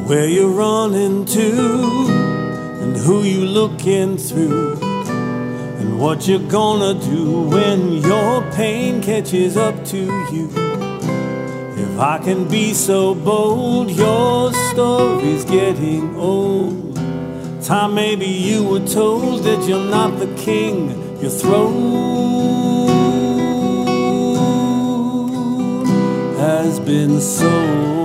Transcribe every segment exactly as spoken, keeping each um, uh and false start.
where you're running to, and who you looking through, and what you're gonna do when your pain catches up to you. If I can be so bold, your story's getting old. Time maybe you were told that you're not the king, your throne has been sold.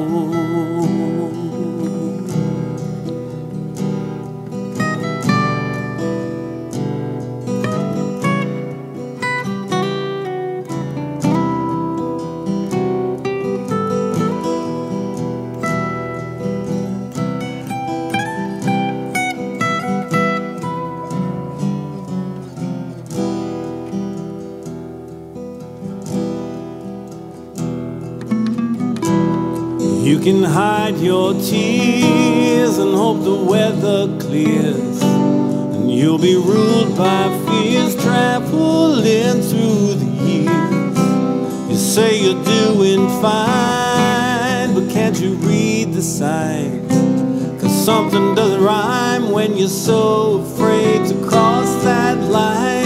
You can hide your tears and hope the weather clears, and you'll be ruled by fears traveling through the years. You say you're doing fine, but can't you read the signs? 'Cause something doesn't rhyme when you're so afraid to cross that line.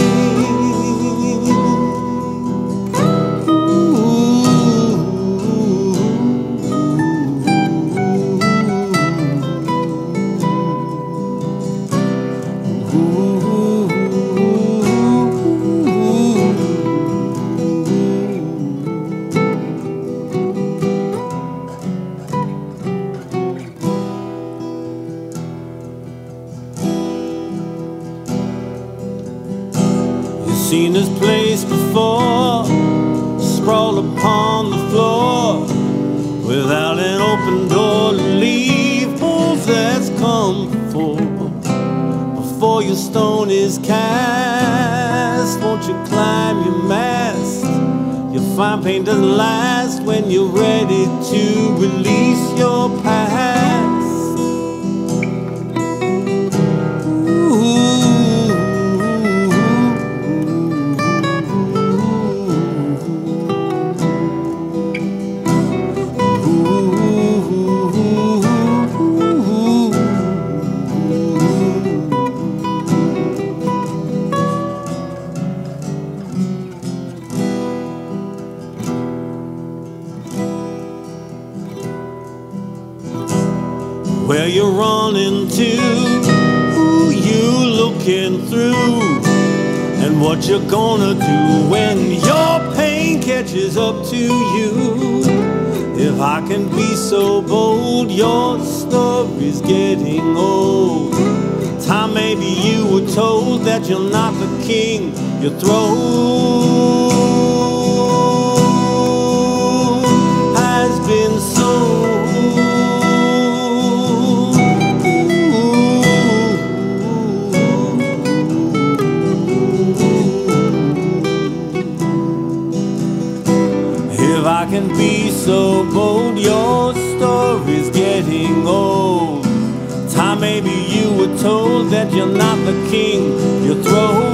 Seen this place before, sprawled upon the floor, without an open door to leave fools that's come before. Before your stone is cast, won't you climb your mast? Your fine pain doesn't last when you're ready to release your past. Where you're running to, who you looking through, and what you're gonna do when your pain catches up to you. If I can be so bold, your story's getting old. Time maybe you were told that you're not the king, your throne has been sold. If I can be so bold, your story's getting old. Time maybe you were told that you're not the king, your throne